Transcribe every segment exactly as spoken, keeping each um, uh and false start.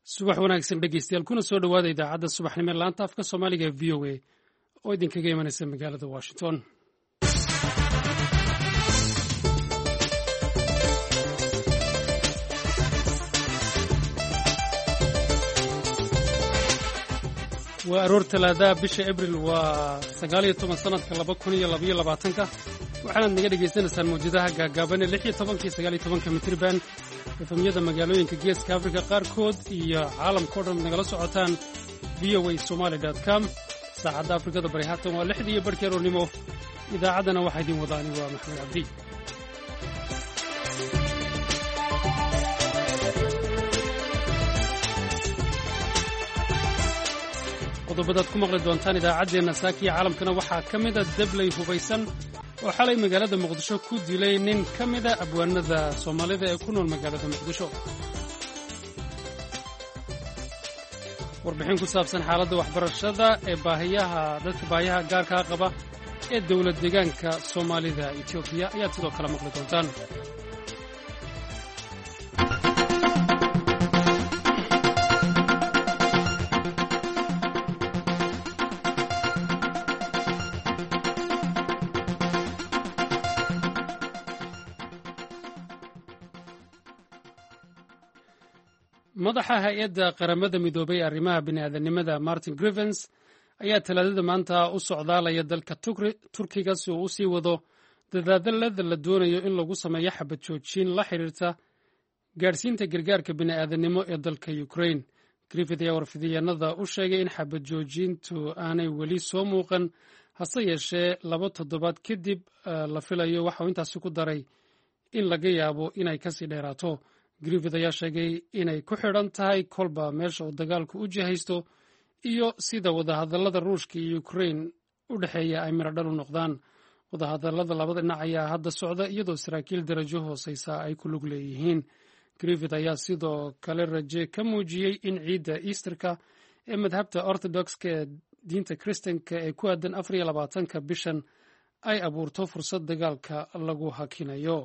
subax wanaagsan dhegeystayaal kuna soo dhowaada idaacadda subaxnimo ee laanta afka soomaaliga ee v o a oo idinkaga imanaysa magaalada washington. waa aroor talaadaha bisha abril waa sagaal iyo toban sanadka laba kun iyo labaiyo labaatanka waxaanaad naga dhegaysanaysaan mawjadaha gaagaaban ee lix iyo tobanka iyo sagaal iyo tobanka mitriban efamyada magaalooyinka geeska afrika qaarkood iyo caalamka o dhan nagala socotaan v o a somaali dot com. saacadda afrikada bari haatan waa lixdii iyo barhkii aroornimo. idaacaddana waxaa idiin wadaani waa maxamed cabdi. qodobadaad ku maqli doontaan idaacaddeenna saakiya caalamkana waxaa ka mida dabley hubaysan oo xalay magaalada muqdisho ku dilay nin ka mida abwaanada soomaalida ee ku nool magaalada muqdisho. warbixin ku saabsan xaaladda waxbarashada ee baahiyaha dadka baahiyaha gaarkaa qaba ee dowlad deegaanka soomaalida etoobiya ayaad sidoo kale maqli doontaan. madaxa hay-adda qaramada midoobay ee arrimaha bini'aadanimada martin griffens ayaa talaadada maanta u socdaalaya dalka turkiga si uu u sii wado dadaadalada la doonayo in lagu sameeyo xabad joojin la xiriirta gaadhsiinta gargaarka bini'aadanimo ee dalka ukraine. griffith ayaa warfidyaenada u sheegay in xabad joojintu aanay weli soo muuqan, hase yeeshee laba toddobaad kadib la filayo waxauu intaasi ku daray in laga yaabo inay kasii dheeraato. griffith ayaa sheegay inay ku xidhan tahay kolba meesha uu dagaalku u jihaysto iyo sida wadahadallada ruushka iyo ukraine u dhexeeya ay miradhal u noqdaan. wadahadallada labada dhinac ayaa hadda socda iyadoo saraakiil darajo hooseysa ay ku lug leeyihiin. griffith ayaa sidoo kale raje ka muujiyey in ciidda easterka ee madhabta orthodoxka ee diinta kristanka ee ku aadan afar iyo labaatanka bishan ay abuurto fursad dagaalka lagu hakinayo.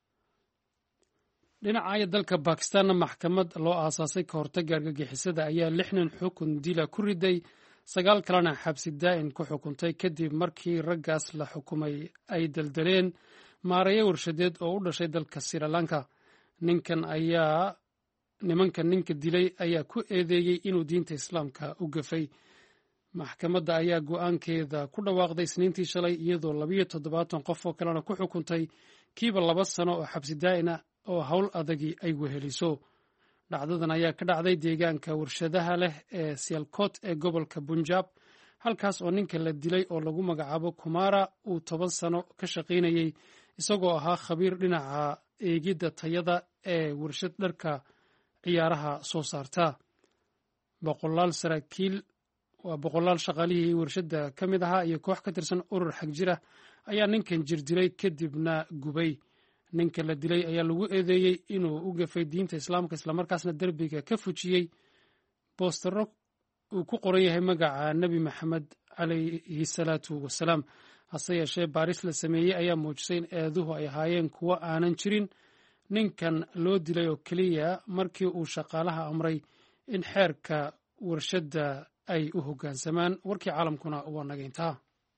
dhinacaya dalka bakistanna maxkamad loo aasaasay ka hortagga argagixisada ayaa lix nin xukun dila ku riday, sagaal kalena xabsi daa'in ku xukuntay kadib markii raggaas la xukumay ay daldaleen maareeyo warshadeed oo u dhashay dalka sri lanka. ninkan ayaa nimankan ninka dilay ayaa ku eedeeyey inuu diinta islaamka u gafay. maxkamadda ayaa go'aankeeda ku dhawaaqday isniintii shalay iyadoo labiyo toddobaatan qof oo kalena ku xukuntay kiiba laba sano oo xabsi daa'ina oo howl adagii ay weheliso. dhacdadan ayaa ka dhacday deegaanka warshadaha leh ee sialkot ee gobolka bunjab, halkaas oo ninka la dilay oo lagu magacaabo kumara uu toban sano ka shaqaynayey isagoo ahaa khabiir dhinaca eegidda tayada ee warshad dharka ciyaaraha soo saarta. boqolaal saraakiil waa boqolaal shaqaalihii warshadda ka mid ahaa iyo koox ka tirsan urur xag jira ayaa ninkan jir dilay kadibna gubay. ninka la dilay ayaa lagu eedeeyey inuu u gafay diinta islaamka islamarkaasna derbiga ka fujiyey boostaro uu ku qoran yahay magaca nebi maxamed calayhi salaatu wasalaam. hase yeeshee baaris la sameeyey ayaa muujisay in eeduhu ay ahaayeen kuwo aanan jirin. ninkan loo dilay oo keliya markii uu shaqaalaha amray in xeerka warshadda ay u hoggaansamaan. warkii caalamkuna waa naga intaa.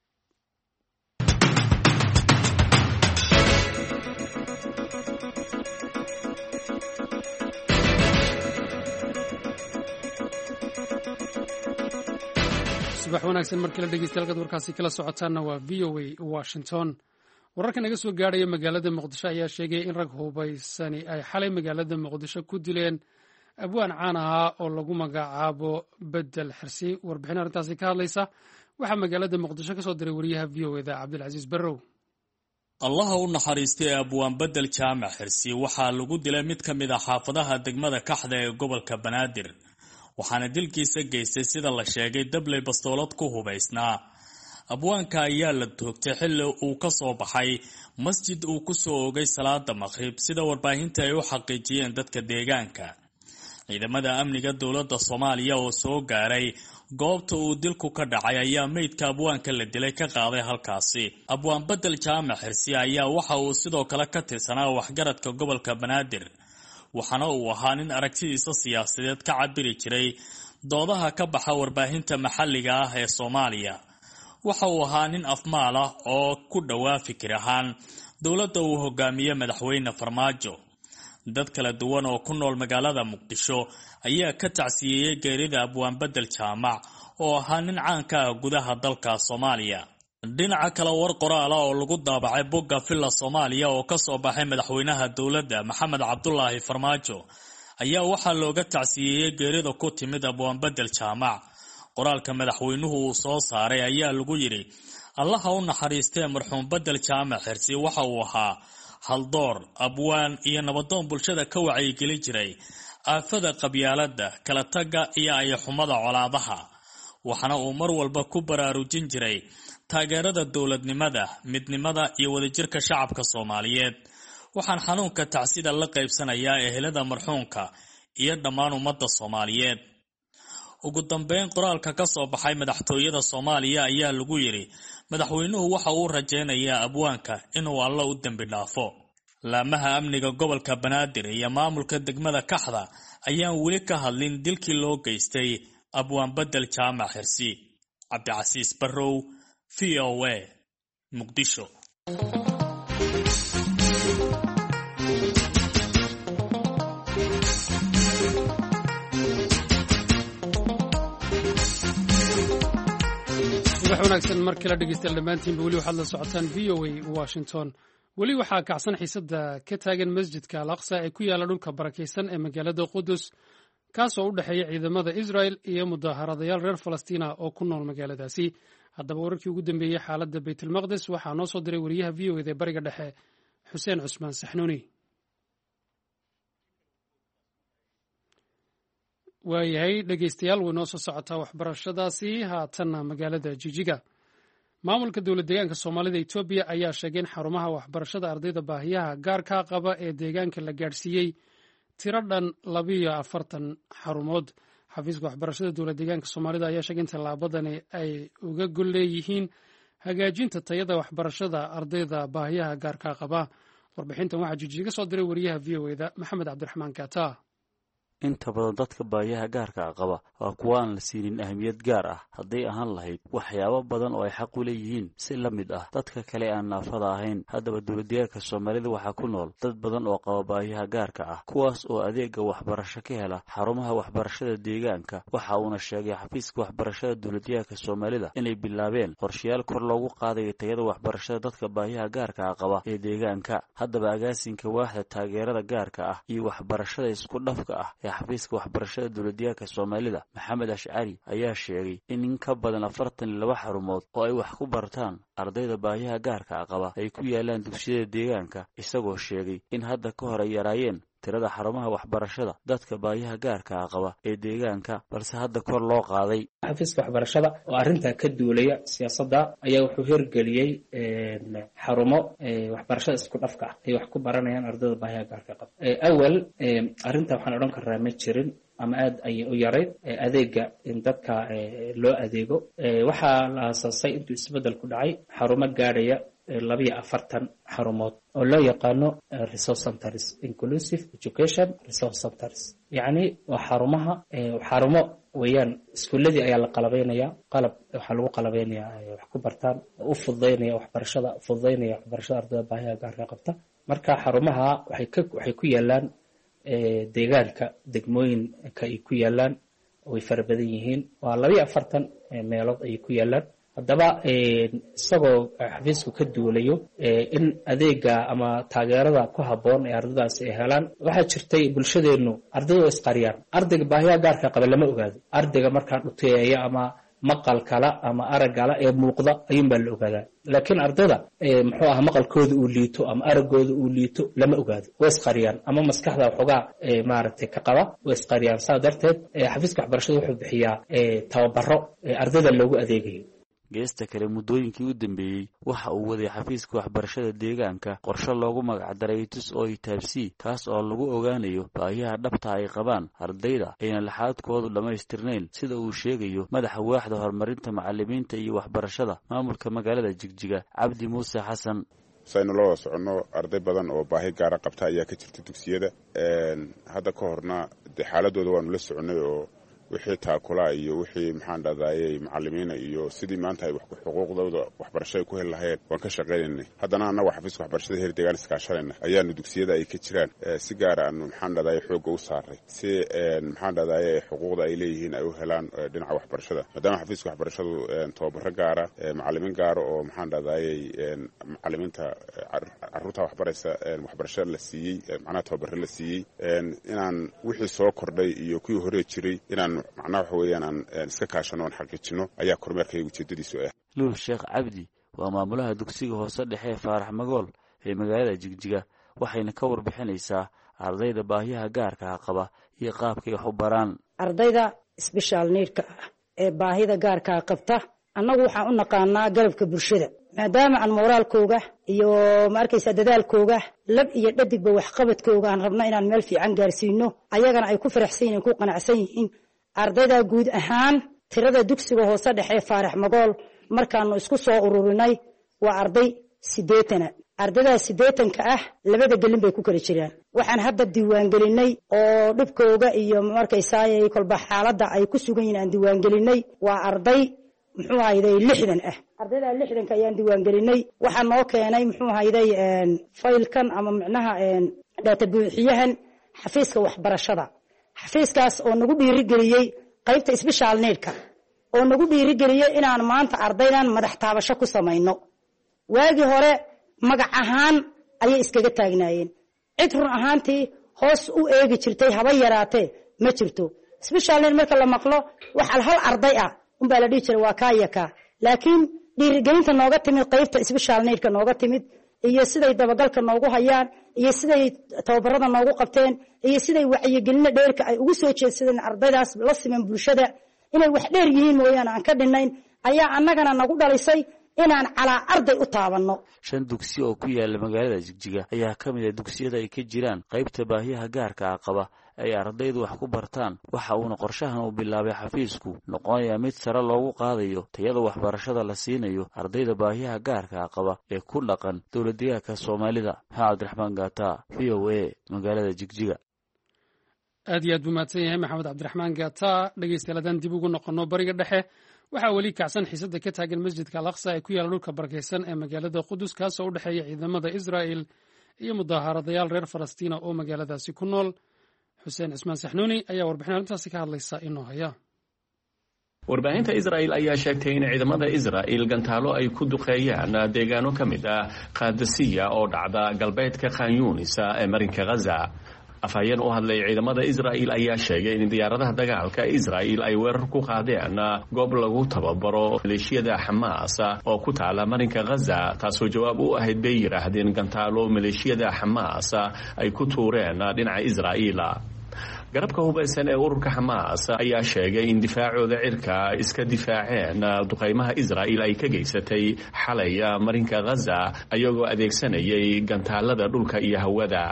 subax wanaagsan markii la dhegeystayaal halkaad warkaasi kala socotaanna waa v o a washington. wararka naga soo gaadhaya magaalada muqdisho ayaa sheegay in rag hubaysani ay xalay magaalada muqdisho ku dileen abwaan caan ahaa oo lagu magacaabo bedel xirsi. warbixin arrintaasi ka hadlaysa waxaa magaalada muqdisho ka soo diray wariyaha v o eda cabdilcasiis barrow. allaha u naxariistay abwaan bedel jaamac xirsi waxaa lagu dilay mid ka mid a xaafadaha degmada kaxda ee gobolka banaadir, waxaana dilkiisa geystay sida la sheegay dabley bastoolad ku hubaysnaa. abwaanka ayaa la toogtay xilli uu ka soo baxay masjid uu ku soo ogay salaada maqrib, sida warbaahinta ay u xaqiijiyeen dadka deegaanka. ciidamada amniga dowladda soomaaliya oo soo gaaray goobta uu dilku ka dhacay ayaa meydka abwaanka la dilay ka qaaday halkaasi. abwaan bedel jaamac xirsi ayaa waxa uu sidoo kale ka tirsanaa waxgaradka gobolka banaadir, waxaana uu ahaa nin aragtidiisa siyaasadeed ka cabiri jiray doodaha ka baxa warbaahinta maxalliga ah ee Soomaaliya. waxa uu ahaa nin afmaal ah oo ku dhawaa fikir ahaan dowladda uu hogaamiye madaxweyne Farmaajo. dad kala duwan oo ku nool magaalada Muqdisho ayaa ka tacsiyay geerida Abwaan Bedel Jaamac oo ahaa nin caan ka ah gudaha dalka Soomaaliya. dhinaca kale war qoraal ah oo lagu daabacay bogga Villa Soomaaliya oo ka soo baxay madaxweynaha dowladda Maxamed Cabdullaahi Farmaajo ayaa waxaa looga tacsiyay geerida ku timid Abwaan Bedel Jaamac. qoraalka madaxweynuhu uu soo saaray ayaa lagu yiri Allaha u naxariistee marxuum Bedel Jaamac Xirsi waxa uu ahaa haldoor, abwaan iyo nabadoon bulshada ka wacyigelin jiray aafada qabyaaladda, kala tagga iyo ayaxumada colaadaha. waxaana uu mar walba ku baraarujin jiray taageerada dowladnimada, midnimada iyo wadajirka shacabka Soomaaliyeed. waxaan xanuunka tacsida la qaybsanayaa ehelada marxuumka iyo dhammaan ummadda Soomaaliyeed. ugu dambeyn qoraalka ka soo baxay madaxtooyada Soomaaliya ayaa lagu yiri madaxweynuhu waxa uu rajaynayaa abwaanka inuu Alle u dambi dhaafo. laamaha amniga gobolka Banaadir iyo maamulka degmada Kaxda ayaan weli ka hadlin dilkii loo geystay Abwaan Bedel Jaamac Xirsi. Cabdicasiis Barrow, V O A, Muqdisho. wanaagsan markii la dhegeystayaal dhammaantiinba weli waxaad la socotaan V O A Washington. weli waxaa kacsan xiisada ka taagan masjidka Al-Aqsa ee ku yaala dhulka barakaysan ee magaalada Qudus, kaasoo u dhexeeya ciidamada Israel iyo mudaharadayaal reer Falastiin oo ku nool magaaladaasi. haddaba wararkii ugu dambeeyey xaaladda Baytulmaqdis waxaa noo soo diray wariyaha V O A ee bariga dhexe Xuseen Cusmaan Saxnuuni. waayahay dhegeystayaal way noo soo socotaa waxbarashadaasi. haatanna magaalada Jijiga. maamulka dowlad deegaanka Soomaalida Itoobiya ayaa sheegay in xarumaha waxbarashada ardayda baahiyaha gaarka qaba ee deegaanka la gaadhsiiyey tiro dhan labiyo afartan xarumood. xafiiska waxbarashada dowlad deegaanka Soomaalida ayaa sheegay in tallaabadani ay uga gol leeyihiin hagaajinta tayada waxbarashada ardayda baahiyaha gaarka qaba. warbixintan waxaa Jijiga soo diray wariyaha V O A-da Maxamed Cabdiraxmaan Kaata. inta badan dadka baahiyaha gaarka qaba waa kuwa aan la siinin ahmiyad gaar ah hadday ahaan lahayd waxyaabo badan oo ay xaq u leeyihiin si la mid ah dadka kale aan naafada ahayn. haddaba dowladdeegaanka Soomaalida waxaa ku nool dad badan oo qaba baahiyaha gaarka ah, kuwaas oo adeega waxbarasho ka hela xarumaha waxbarashada deegaanka. waxa uuna sheegay xafiiska waxbarashada dowladdeegaanka Soomaalida inay bilaabeen qorshayaal kor loogu qaadayo tayada waxbarashada dadka baahiyaha gaarka qaba ee deegaanka. haddaba agaasinka waaxda taageerada gaarka ah iyo waxbarashada isku dhafka ah xafiiska waxbarashada dowladdeegaanka Soomaalida Maxamed Ashcari ayaa sheegay in in ka badan afartan iyo laba xarumood oo ay wax ku bartaan ardayda baahiyaha gaarka qaba ay ku yaalaan dugsiyada deegaanka, isagoo sheegay in hadda ka hor ay yaraayeen tirada xarumaha waxbarashada dadka baahiyaha gaarka qaba ee deegaanka, balse hadda kor loo qaaday. xafiiska waxbarashada oo arrinta ka duulaya siyaasadda ayaa wuxuu hirgeliyey xarumo waxbarashada isku dhafka ah ay wax ku baranayaan ardayda baahiyaha gaarka qaba. awal arrinta waxaan odhan karaa ma jirin ama aad ayay u yarayd adeega in dadka loo adeego. waxaa la aasaasay intuu isbeddel ku dhacay xarumo gaadhaya labiyo afartan xarumood oo loo yaqaano resource centers, inclusive education resource centers. yacni waa xarumaha xarumo weeyaan iskuuladii ayaa la qalabeynaya, qalab waxaa lagu qalabeynayaa wax ku bartaan, u fududeynaya waxbarashada fududeynaya waxbarashada ardayda baahiyaha gaarka qabta. marka xarumaha waxay ka waxay ku yaalaan deegaanka degmooyinka ay ku yaalaan way fara badan yihiin, waa labiyo afartan meelood ay ku yaalaan. haddaba isagoo xafiisku ka duulayo in adeega ama taageerada ku habboon ee ardaydaasi ay helaan, waxaa jirtay bulshadeennu ardaydu isqariyaan. ardayga baahiyaha gaarka qaba lama ogaado. ardayga markaa dhuteeya ama maqal kala ama arag kala ee muuqda ayuunbaa la ogaadaa. laakiin ardayda muxuu ah maqalkooda uu liito ama araggooda uu liito lama ogaado, way isqariyaan ama maskaxda waxoogaa maaragtay ka qaba way isqariyaan. saa darteed xafiiska waxbarashada wuxuu bixiyaa tababaro ardayda loogu adeegayo. geesta kale muddooyinkii u dambeeyey waxa uu waday xafiiska waxbarashada deegaanka qorshe loogu magacdaray tus oo itaabsi, kaas oo lagu ogaanayo baahiyaha dhabta ay qabaan ardayda ayna laxaadkoodu dhammaystirnayn, sida uu sheegayo madaxa waaxda horumarinta macalimiinta iyo waxbarashada maamulka magaalada Jigjiga Cabdi Muuse Xasan. saynu la wada soconno arday badan oo baahi gaara qabta ayaa ka jirta dugsiyada hadda ka horna dee xaaladooda waanu la soconnay oo wixii taakula iyo wixii maxaan dhahdaayey macallimiina iyo sidii maanta ay xuquuqdooda waxbarasho ay ku heli lahayeen waan ka shaqaynaynay haddana annagu xafiiska waxbarashada heer deegaan iskaashanayna ayaanu dugsiyada ay ka jiraan si gaara aanu maxaan dhahdaayey xoogga u saaray si maxaan dhahdaayey xuquuqda ay leeyihiin ay u helaan dhinaca waxbarashada maadaama xafiiska waxbarashadu tababaro gaara macallimiin gaara oo maxaan dhahdaayey macallimiinta carruurta waxbaraysa waxbarasho la siiyey macnaha tababaro la siiyey inaan wixii soo kordhay iyo kuwii hore jiray inaan macnaha waxa weeyaan aan iska kaashano oon xaqiijino ayaa kormeerkayga ujeedadiisu ah luul sheekh cabdi waa maamulaha dugsiga hoose dhexe ee faarax magool ee magaalada jigjiga waxayna ka warbixinaysaa ardayda baahiyaha gaarka ah qaba iyo qaabkay wax u baraan ardayda special needka ah ee baahida gaarka ah qabta annagu waxaan u naqaanaa garabka bulshada maadaama aan moraalkooga iyo ma arkaysaa dadaalkooga lab iyo dhadigba waxqabadkooga aan rabno inaan meel fiican gaarsiino ayagana ay ku faraxsan yihiin ku qanacsan yihiin ardayda guud ahaan tirada dugsiga hoose dhexe faarax magool markaanu isku soo ururinay waa arday sideetana ardayda sideetanka ah labada gelin bay ku kala jiraan waxaan hadda diiwaan gelinay oo dhibkooga iyo markaysaa kolba xaaladda ay ku sugan yihiin aan diiwaan gelinay waa arday muxuu hayday lixdan ah ardayda lixdanka ayaan diiwaan gelinay waxaa noo keenay muxuu hayday faylkan ama macnaha data buuxiyahan xafiiska waxbarashada xafiiskaas oo nagu dhiirigeliyey qaybta special needka oo nagu dhiirigeliyey inaan maanta ardaydan madax taabasho ku samayno waagii hore magac ahaan ayay iskaga taagnaayeen cid run ahaantii hoos u eegi jirtay haba yaraatee ma jirto special need marka la maqlo waxa hal arday ah unbaa la dhihi jiray waa kaayaka laakiin dhiirigelinta nooga timid qaybta special needka nooga timid iyo siday dabagalka noogu hayaan iyo siday tababarada noogu qabteen iyo siday wacyigelin dheerka ay ugu soo jeedsadeen ardaydaas la siman bulshada inay wax dheer yihiin mooyaan aan ka dhinayn ayaa annagana nagu dhalisay inaan calaa arday u taabanno shan dugsi oo ku yaala magaalada jigjiga ayaa ka mid ah dugsiyada ay ka jiraan qaybta baahiyaha gaarka ah qaba ay ardaydu wax ku bartaan waxa uuna qorshahan uu bilaabay xafiisku noqonayaa mid sare loogu qaadayo tayada waxbarashada la siinayo ardayda baahiyaha gaarka ah qaba ee ku dhaqan dowladdeegaanka Soomaalida maxamed cabdiraxmaan gaata v o a magaalada jigjiga aad iyo aad buu mahadsan yahay maxamed cabdiraxmaan gaata dhegeystayaal dib ugu noqono bariga dhexe waxaa weli kacsan xiisada ka taagan masjidka al-aqsa ee ku yaala dhulka barakeysan ee magaalada qudus kaasoo u dhexeeya ciidamada israa'il iyo mudaharadayaal reer falastiina oo magaaladaasi ku nool xuseen cismaan saxnuuni ayaa warbixin arrintaasi ka hadlaysa inoo haya warbaahinta Israa'iil ayaa sheegtay in ciidamada Israa'iil gantaalo ay ku duqeeyaan deegaano ka mid ah Qadasiya oo dhacda galbeedka Khan Yunis ee marinka Gaza afhayeen u hadlay ciidamada Israa'iil ayaa sheegay in diyaaradaha dagaalka Israa'iil ay weerar ku qaadeen goob lagu tababaro maleeshiyada Xamaas oo ku taala marinka Gaza taasoo jawaab u ahayd bay yiraahdeen gantaalo maleeshiyada Xamaas ay ku tuureen dhinaca Israa'iil garabka hubeysan ee ururka Xamaas ayaa sheegay in difaacooda cirka iska difaaceen duqeymaha Israa'iil ay ka geysatay xalay marinka Gaza ayagoo adeegsanayay gantaalada dhulka iyo hawada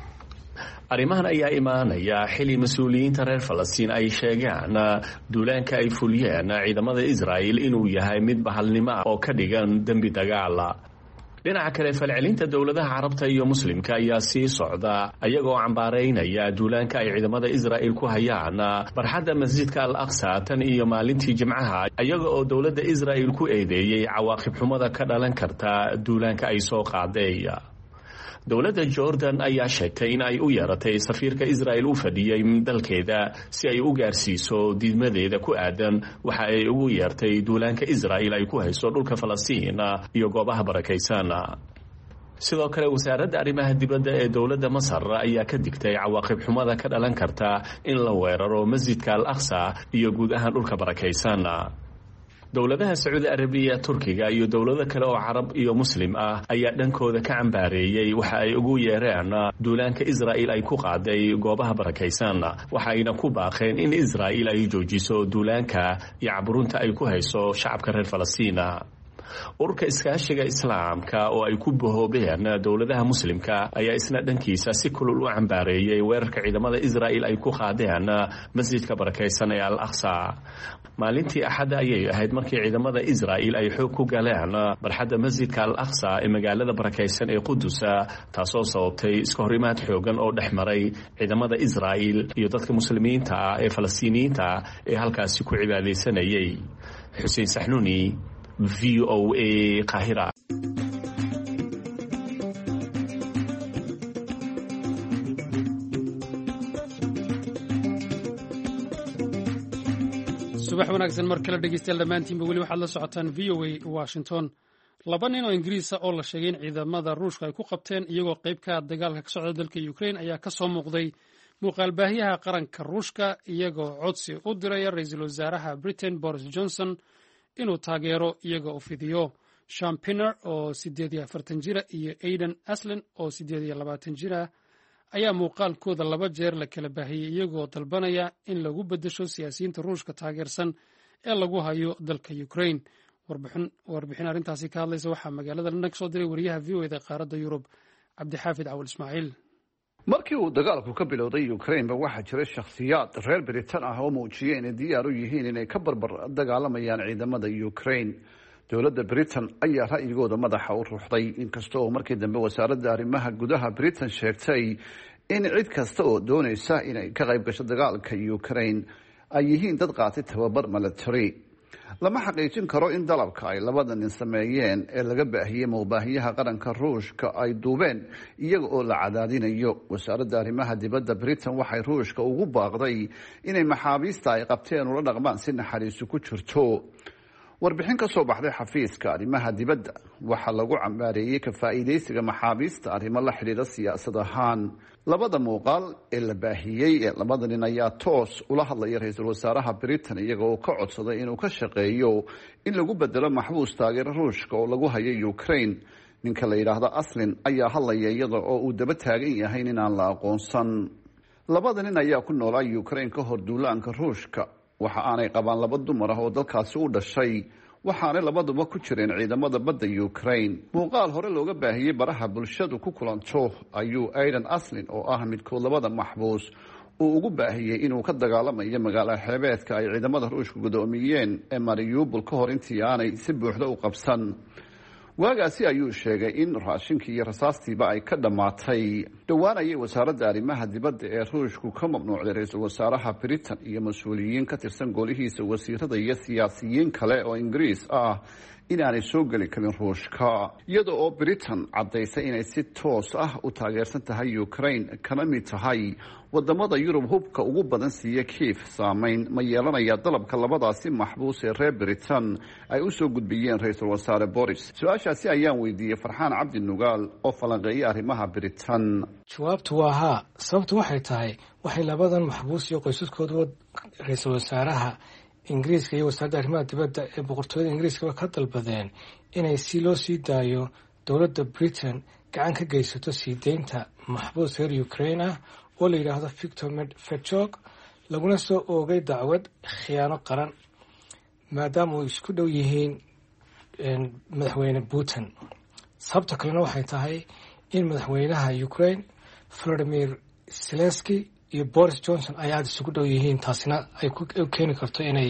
arrimahan ayaa imaanaya xili mas'uuliyiinta reer Falastiin ay sheegaan duulaanka ay fuliyeen ciidamada Israa'iil inuu yahay mid bahalnimo ah oo ka dhigan dambi dagaal dhinaca kale falcelinta dowladaha carabta iyo muslimka ayaa sii socda ayagoo cambaareynaya duulaanka ay ciidamada Israa'iil ku hayaan barxadda masjidka al-Aqsa tan iyo maalintii Jimcaha ayaga oo dowladda Israa'iil ku eedeeyay cawaaqib xumada ka dhalan karta duulaanka ay soo qaaday dowladda Jordan ayaa sheegtay in ay u yeeratay safiirka Israa'iil u fadhiyay dalkeeda si ay u gaarsiiso diidmadeeda ku aadan waxa ay ugu yeertay duulaanka Israa'iil ay ku hayso dhulka Falastiin iyo goobaha barakeysan sidoo kale wasaaradda arrimaha dibadda ee dowladda Masar ayaa ka digtay cawaaqib xumada ka dhalan karta in la weeraro masjidka al-Aqsa iyo guud ahaan dhulka barakeysan dowladaha Sacuudi Arabiya Turkiga iyo dowlado kale oo Carab iyo Muslim ah ayaa dhankooda ka cambaareeyay waxa ay ugu yeereen duulaanka Israa'iil ay ku qaaday goobaha barakeysan waxa ayna ku baaqeen in Israa'iil ay joojiso duulaanka iyo caburunta ay ku hayso shacabka reer Falastiin ururka iskaashiga islaamka oo ay ku bahoobeen dowladaha muslimka ayaa isna dhankiisa si kulul u cambaareeyay weerarka ciidamada Israa'iil ay ku qaadeen masjidka barakaysan ee Al-Aqsa. maalintii axadda ayay ahayd markii ciidamada Israa'iil ay xoog ku galeen barxadda masjidka Al-Aqsa ee magaalada barakaysan ee Qudus, taasoo sababtay iska horimaad xoogan oo dhexmaray ciidamada Israa'iil iyo dadka muslimiinta ah ee Falastiiniyiinta ee halkaasi ku cibaadaysanayay. Xuseen Saxnuuni, V O A, Qaahira. subax wanaagsan mar kale dhegeystayaal dhammaantiinba weli waxaad la socotaan V O A Washington. laba nin oo ingiriisa oo la sheegay in ciidamada ruushka ay ku qabteen iyagoo qayb ka dagaalka ka socda dalka Ukraine ayaa ka soo muuqday muuqaal baahiyaha qaranka ruushka iyagoo codsi u diraya ra-iisul wasaaraha Britain Boris Johnson inuu taageero iyaga u fidiyo. Sean Pinner oo sideed iyo afartan jira iyo Aidan Aslin oo sideed iyo labaatan jira ayaa muuqaalkooda laba jeer la kala baahiyey iyagoo dalbanaya in lagu beddesho siyaasiyiinta ruushka taageersan ee lagu hayo dalka Ukraine. warbixin arrintaasi ka hadlaysa waxaa magaalada London ka soo diray wariyaha V O A da qaaradda Yurub Cabdixaafid Cawil Ismaaciil. markii uu dagaalku ka bilowday Ukraine ba waxaa jiray shakhsiyaad reer Britain ah oo muujiyay inay diyaar u yihiin inay ka barbar dagaalamayaan ciidamada Ukraine. dowladda Britain ayaa ra'yigooda madaxa u ruuxday, inkasta oo markii dambe wasaaradda arrimaha gudaha Britain sheegtay in cid kasta oo doonaysa inay ka qayb gasho dagaalka Ukraine ay yihiin dad qaatay tababar military. lama xaqiijin karo in dalabka ay labada nin sameeyeen ee laga baahiyey mawbaahiyaha qaranka ruushka ay duubeen iyaga oo la cadaadinayo. wasaaradda arrimaha dibadda Britain waxay ruushka ugu baaqday inay maxaabiista ay qabteen ula dhaqmaan si naxariisu ku jirto. warbixin ka soo baxday xafiiska arrimaha dibadda waxaa lagu cambaareeyey ka faa'iidaysiga maxaabiista arrimo la xidhiidha siyaasad ahaan. labada muuqaal ee la baahiyey ee labada nin ayaa toos ula hadlaya ra-iisul wasaaraha Britain iyaga oo ka codsaday inuu ka shaqeeyo in lagu bedelo maxbuus taageero ruushka oo lagu hayo Ukraine. ninka la yidhaahdo Aslin ayaa hadlaya iyada oo uu daba taagan yahay inaan la aqoonsan. labada nin ayaa ku noolaa Ukraine ka hor duulaanka ruushka. waxa aanay qabaan laba dumar ah oo dalkaasi u dhashay, waxaanay labaduba ku jireen ciidamada badda Ukraine. muuqaal hore looga baahiyey baraha bulshadu ku kulanto ayuu Aidan Aslin oo ah midkood labada maxbuus uu ugu baahiyey inuu ka dagaalamayo magaalo xeebeedka ay ciidamada ruushka gudoomiyeen ee Mariupol ka hor intii aanay si buuxda u qabsan. waagaasi ayuu sheegay in raashinkii iyo rasaastiiba ay ka dhammaatay. dhowaan ayay wasaaradda arrimaha dibadda ee ruushku ka mamnuucday ra-iisul wasaaraha Britain iyo mas-uuliyiin ka tirsan golihiisa wasiirada iyo siyaasiyiin kale oo Ingiriis ah inaanay soo geli karin ruushka, iyada oo Britain caddaysay inay si toos ah u taageersan tahay Ukraine kana mid tahay wadamada Yurub hubka ugu badan siiya Kiev. saameyn ma yeelanaya dalabka labadaasi maxbuus ee reer Britain ay u soo gudbiyeen ra-iisul wasaare Boris? su-aashaasi ayaan weydiiyey Farxaan Cabdi Nugaal oo falanqeeyay arrimaha Britain. jawaabtu waa haa. sababtu waxay tahay waxay labadan maxbuus iyo qoysaskooda ra-iisul wasaaraha Ingiriiska iyo wasaaradda arrimaha dibadda ee boqortooyada Ingiriiska ka dalbadeen inay si loo sii daayo dowladda Britain gacan ka geysato sii deynta maxbuus reer Ukraine ah oo la yidhaahdo Victor Medvedchuk laguna soo oogay dacwad khiyaano qaran maadaama ay isku dhow yihiin madaxweyne Putin. sababta kalena waxay tahay in madaxweynaha Ukraine Volodymyr Zelensky iyo Boris Johnson ay aada isugu dhow yihiin, taasina ay ku keeni karto inay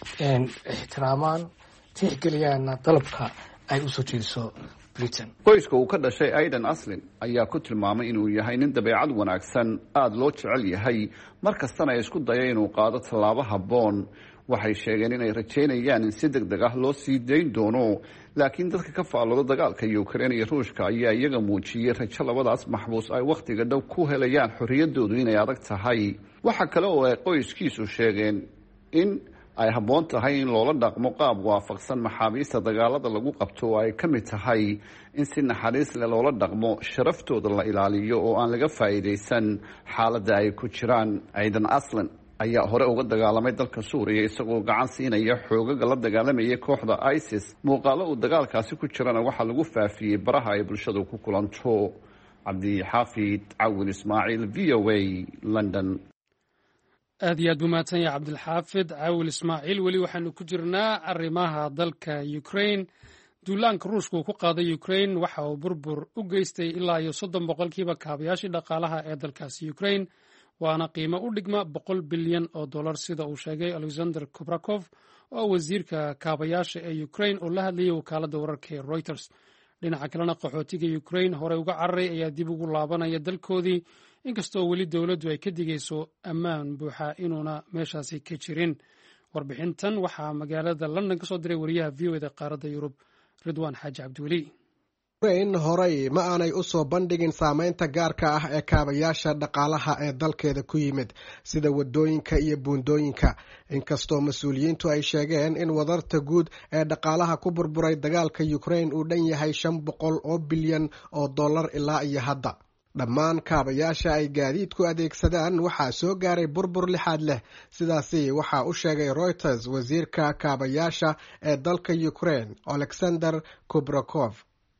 ixtiraamaan tixgeliyaan dalabka ay usoo jeediso Britain. qoyska uu ka dhashay Aidan Aslin ayaa ku tilmaamay inuu yahay nin dabeecad wanaagsan, aada loo jecel yahay, markastana isku daya inuu qaado tallaabo habboon. waxay sheegeen inay rajeynayaan in si deg deg ah loo sii dayn doono, laakiin dadka ka faallooda dagaalka Ukraine iyo ruushka ayaa iyaga muujiyey rajo labadaas maxbuus ay wakhtiga dhow ku helayaan xorriyadoodu inay adag tahay. waxa kale oo ay qoyskiisu sheegeen in ay habboon tahay in loola dhaqmo qaab waafaqsan maxaabiista dagaalada lagu qabto oo ay ka mid tahay in si naxariis leh loola dhaqmo, sharaftooda la ilaaliyo oo aan laga faa'iidaysan xaaladda ay ku jiraan. Aidan Aslin ayaa hore uga dagaalamay dalka Suuriya isagoo gacan siinaya xoogaga la dagaalamayay kooxda ISIS. muuqaalo uu dagaalkaasi ku jirana waxaa lagu faafiyey baraha ay bulshadu ku kulanto. Cabdixaafid Cawil Ismaaciil, V O A, London. aad iyo aad buu mahadsan yahay Cabdilxaafid Cawil Ismaaciil. weli waxaanu ku jirnaa arrimaha dalka Ukraine. duulaanka ruushka uu ku qaaday ukrain waxa uu burbur u geystay ilaa iyo soddon boqolkiiba kaabayaashii dhaqaalaha ee dalkaasi ukrain waana qiimo u dhigma boqol bilyan oo dollar sida uu sheegay alexander kubrakov oo wasiirka kaabayaasha ee ukrain oo la hadlayay wakaaladda wararka ee reuters dhinaca kalena qaxootiga ukrain horey uga cararay ayaa dib ugu laabanaya dalkoodii inkastoo weli dowladdu ay ka digayso ammaan buuxa inuuna meeshaasi ka jirin warbixintan waxaa magaalada london ka soo diray wariyaha v o eda qaaradda yurub ridwaan xaaji cabdiweli ukrain horey ma aanay u soo bandhigin saameynta gaarka ah ee kaabayaasha dhaqaalaha ee dalkeeda ku yimid sida wadooyinka iyo buundooyinka inkastoo mas-uuliyiintu ay sheegeen in wadarta guud ee dhaqaalaha ku burburay dagaalka ukrain uu dhan yahay shan boqol oo bilyan oo dollar ilaa iyo hadda dhammaan kaabayaasha ay gaadiidku adeegsadaan waxaa soo gaaray burbur lixaad leh sidaasi waxaa u sheegay reuters wasiirka kaabayaasha ee dalka ukrain alexander kubrakov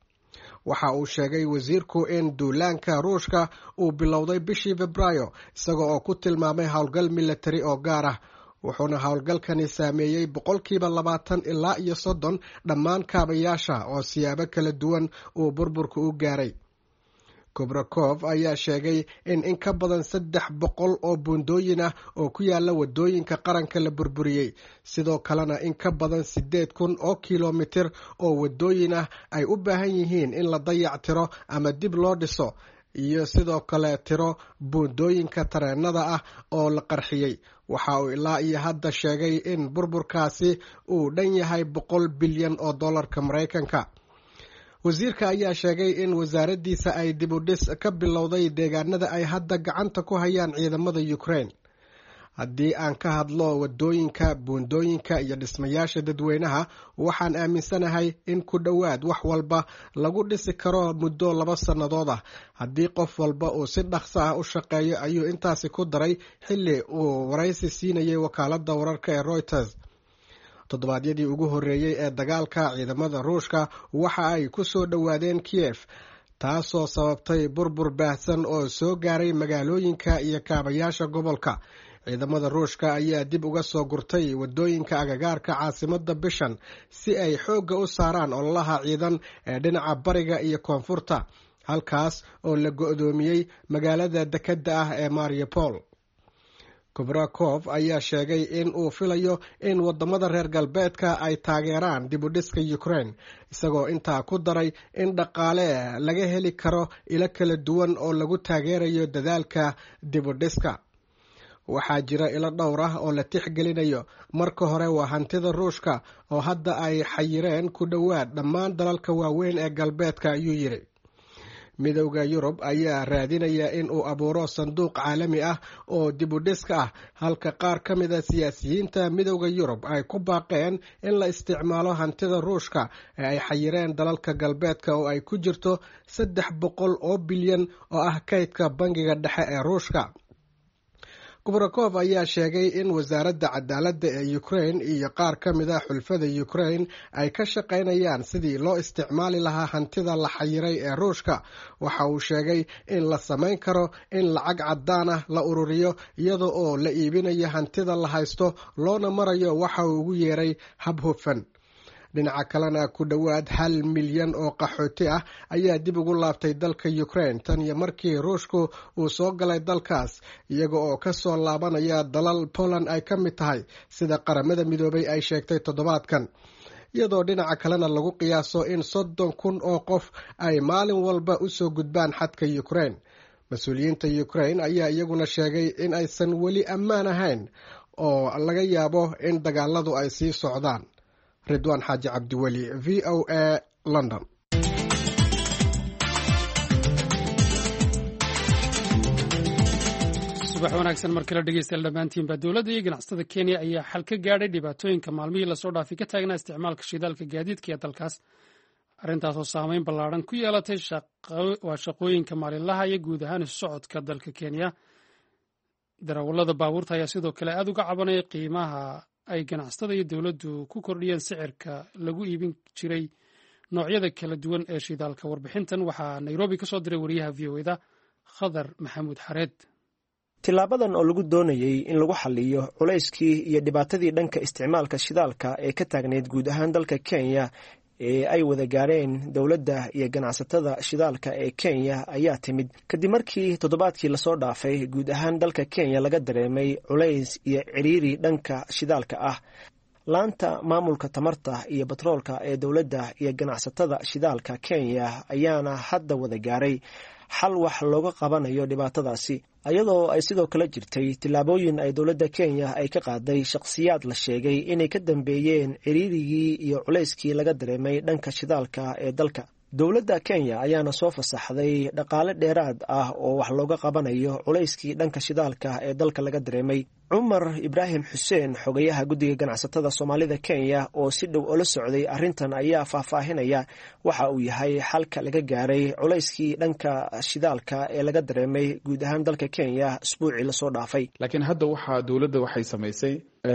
waxa uu sheegay wasiirku in duulaanka ruushka uu bilowday bishii febraayo isaga oo ku tilmaamay howlgal militari oo gaar ah wuxuuna howlgalkani saameeyey boqolkiiba labaatan ilaa iyo soddon dhammaan kaabayaasha oo siyaabo kala duwan uu burburka u gaaray kubrakov ayaa sheegay in in ka badan saddex boqol oo buundooyin ah oo ku yaala wadooyinka qaranka la burburiyey sidoo kalena in ka badan siddeed kun oo kilomitir oo wadooyin ah ay u baahan yihiin in la dayac tiro ama dib loo dhiso iyo sidoo kale tiro buundooyinka tareenada ah oo la qarxiyey waxa uu ilaa iyo hadda sheegay in burburkaasi uu dhan yahay boqol bilyan oo dollarka maraykanka wasiirka ayaa sheegay in wasaaraddiisa ay dib u dhis ka bilowday deegaanada ay hadda gacanta ku hayaan ciidamada ukrain haddii aan ka hadlo wadooyinka buundooyinka iyo dhismayaasha dadweynaha waxaan aaminsanahay in ku dhowaad wax walba lagu dhisi karo muddo laba sannadood ah haddii qof walba uu si dhaqso ah u shaqeeyo ayuu intaasi ku daray xilli uu waraysi siinayay wakaaladda wararka ee reuters toddobaadyadii ugu horreeyey ee dagaalka ciidamada ruushka waxa ay ku soo dhowaadeen kiyef taasoo sababtay burbur baahsan oo soo gaaray magaalooyinka iyo kaabayaasha gobolka ciidamada ruushka ayaa dib uga soo gurtay wadooyinka agagaarka caasimadda bishan si ay xoogga u saaraan ololaha ciidan ee dhinaca bariga iyo koonfurta halkaas oo la go'doomiyey magaalada dekedda ah ee mariupol kubrakov ayaa sheegay in uu filayo in wadamada reer galbeedka ay taageeraan dib u dhiska ukrain isagoo intaa ku daray in dhaqaale laga heli karo ilo kala duwan oo lagu taageerayo dadaalka dib u dhiska waxaa jira ilo dhowr ah oo la tixgelinayo marka hore waa hantida ruushka oo hadda ay xayireen ku dhowaad dhammaan dalalka waaweyn ee galbeedka ayuu yidhi midowda yurub ayaa raadinaya in uu abuuro sanduuq caalami ah oo dib u dhiska ah halka qaar ka mid a siyaasiyiinta midowda yurub ay ku baaqeen in la isticmaalo hantida ruushka ee ay xayireen dalalka galbeedka oo ay ku jirto saddex boqol oo bilyan oo ah kaydka bangiga dhexe ee ruushka kubrakov ayaa sheegay in wasaaradda cadaaladda ee ukrain iyo qaar ka mid a xulfada ukrain ay ka shaqaynayaan sidii loo isticmaali lahaa hantida la xayiray ee ruushka waxa uu sheegay in la samayn karo in lacag caddaan ah la ururiyo iyada oo la iibinayo hantida la haysto loona marayo waxa uu ugu yeeray hab hufan dhinaca kalena ku dhowaad hal milyan oo qaxooti ah ayaa dib ugu laabtay dalka ukrain tan iyo markii ruushku uu soo galay dalkaas iyaga oo ka soo laabanaya dalal poland ay ka mid tahay sida qaramada midoobay ay sheegtay toddobaadkan iyadoo dhinaca kalena lagu qiyaaso in soddon kun oo qof ay maalin walba u soo gudbaan xadka ukrain mas-uuliyiinta ukrain ayaa iyaguna sheegay in aysan weli ammaan ahayn oo laga yaabo in dagaaladu ay sii socdaan ridwaan xaaji cabdiweli v o a london subax wanaagsan mar kale dhegeystayaal dhammaantiinba dowladda iyo ganacsatada kenya ayaa xal ka gaadhay dhibaatooyinka maalmihii lasoo dhaafay ka taagnaa isticmaalka shidaalka gaadiidka ee dalkaas arrintaasoo saameyn ballaaran ku yeelatay waa shaqooyinka maalinlaha iyo guud ahaan isu socodka dalka kenya darawallada baabuurta ayaa sidoo kale aada uga cabanaya qiimaha ay ganacsatada iyo dowladdu ku kordhiyeen sicirka lagu iibin jiray noocyada kala duwan ee shidaalka warbixintan waxaa nairobi ka soo diray wariyaha v o eda khadar maxamuud xareed tilaabadan oo lagu doonayey in lagu xaliyo culayskii iyo dhibaatadii dhanka isticmaalka shidaalka ee ka taagneyd guud ahaan dalka kenya ee ay wada gaareen dowladda iyo ganacsatada shidaalka ee Kenya ayaa timid kadib markii toddobaadkii lasoo dhaafay guud ahaan dalka Kenya laga dareemay culays iyo ciriiri dhanka shidaalka ah. laanta maamulka tamarta iyo batroolka ee dowladda iyo ganacsatada shidaalka Kenya ayaana hadda wada gaaray xal wax looga qabanayo dhibaatadaasi, iyadoo ay sidoo kale jirtay tillaabooyin ay dowladda Kenya ay ka qaaday shakhsiyaad la sheegay inay ka dambeeyeen ciriirigii iyo culayskii laga dareemay dhanka shidaalka ee dalka. dowladda Kenya ayaana soo fasaxday dhaqaale dheeraad ah oo wax looga qabanayo culayskii dhanka shidaalka ee dalka laga dareemay. Cumar Ibrahim Xuseen, xogayaha guddiga ganacsatada Soomaalida Kenya oo si dhow ula socday arrintan, ayaa faahfaahinaya waxa uu yahay xalka laga gaaray culayskii dhanka shidaalka ee laga dareemay guud ahaan dalka Kenya isbuucii lasoo dhaafay. laakiin hadda waxaa dowladda waxay samaysay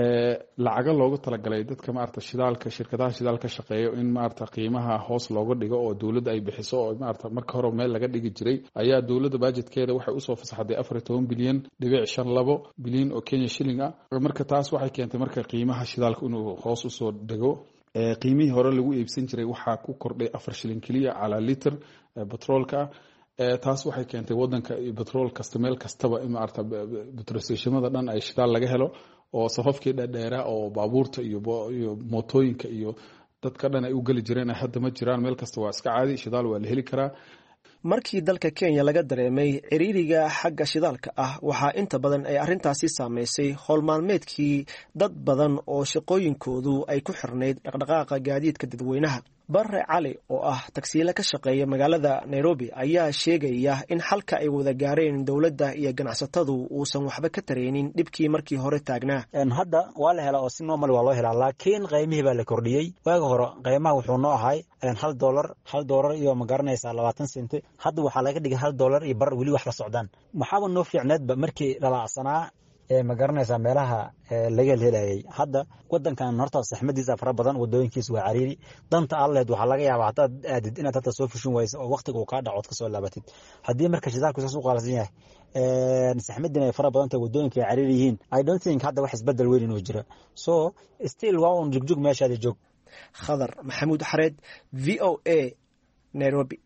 lacaga loogu talagalay dadka maarta shidaalka shirkadaha shidaalka shaqeeyo in maarta qiimaha hoos looga dhigo oo dowladda ay bixiso oo maarta marka hore meel laga dhigi jiray ayaa dowladda budgetkeeda waxay u soo fasaxday afar iyo toban bilyan dhibic shan labo bilyan oo Kenya shilling ah. marka taas waxay keentay marka qiimaha shidaalka inuu hoos u soo dhigo. qiimihii hore lagu iibsan jiray waxaa ku kordhay afar shilling kaliya cala liter petrolka. taas waxay keentay wadanka petrol kasta meel kastaba in maarta petrol stationada dhan ay shidaal laga helo oo safafkii dheeraa oo baabuurta iyo iyo mootooyinka iyo dadka dhan ay u gali jireen hadda ma jiraan, meel kasta waa iska caadi, shidaal waa la heli karaa. markii dalka Kenya laga dareemay ciriiriga xagga shidaalka ah waxaa inta badan ay arrintaasi saameysay howl maalmeedkii dad badan oo shaqooyinkoodu ay ku xirnayd dhaqdhaqaaqa gaadiidka dadweynaha. Barre Cali oo ah tagsiile ka shaqeeya magaalada Nairobi ayaa sheegaya in xalka ay wada gaareen dowladda iyo ganacsatadu uusan waxba ka tareenin dhibkii markii hore taagnaa. hadda waa la helaa oo si normal waa loo helaa, laakiin qiimihii baa la kordhiyey. waaga hore qiimaha wuxuu noo ahay hal dollar hal dollar iyo ma garanaysaa labaatan senti, hadda waxaa laga dhigay hal dollar iyo bar weli wax la socdaan. maxaaba noo fiicneedba markii lalacsanaa ee ma garanaysaa meelaha laga helayay. hadda wadankan horta saxmadiisa fara badan, wadooyinkiisa waa cariiri. danta alleed waxaa laga yaabaa hadaad aadid inaad hata soo fushin wayso oo waqtiga uu kaa dhaco ka soo laabatid. haddii marka shidaalku saas u qaalasan yahay saxmadina ay fara badan tahay, wadooyinka ay cariiri yihiin, I don't think hadda wax isbedel weyn inuu jiro. so still waa un jugjug meeshaada joog. Khadar Maxamuud Xareed, V O A, Nairobi.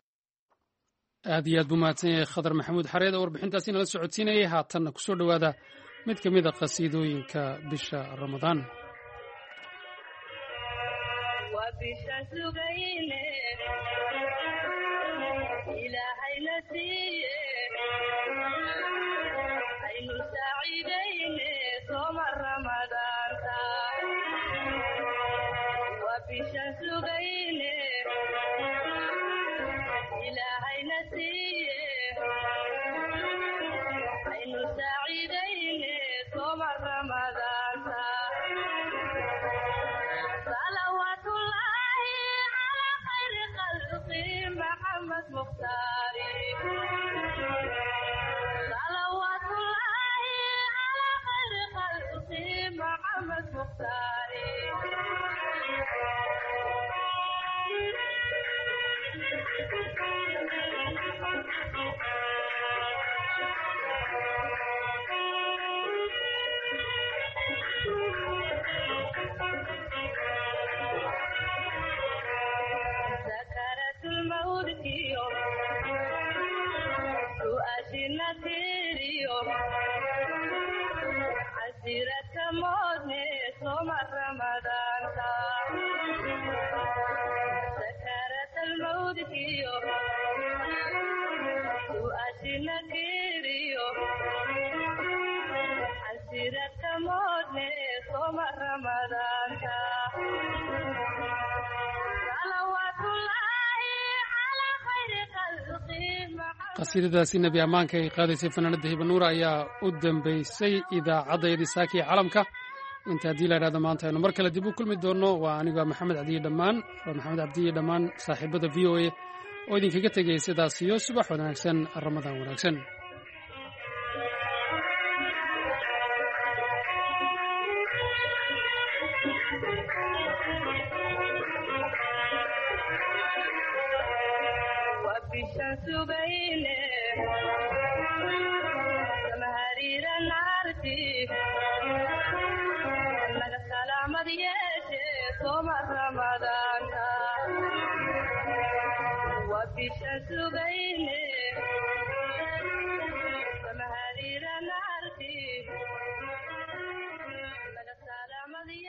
aad iyo aad buu mahadsan yahay Khadar Maxamuud Xareed oo warbixintaasi nala socodsiinayay. haatanna kusoo dhawaada mid ka mid a qasiidooyinka bisha Ramadaan. qasiidadaasi nabi ammaanka ay qaadaysay fanaanada hibanuura ayaa u dambaysay idaacaddayadii saakii calamka. inta haddii la idhahdo maanta aynu mar kale dib u kulmi doonno. waa aniga maxamed cabdiye dhammaan waa maxamed cabdiye dhammaan saaxiibada v o a oo idinkaga tegaya sidaas iyo subax wanaagsan, ramadaan wanaagsan. Ramadan isha sugay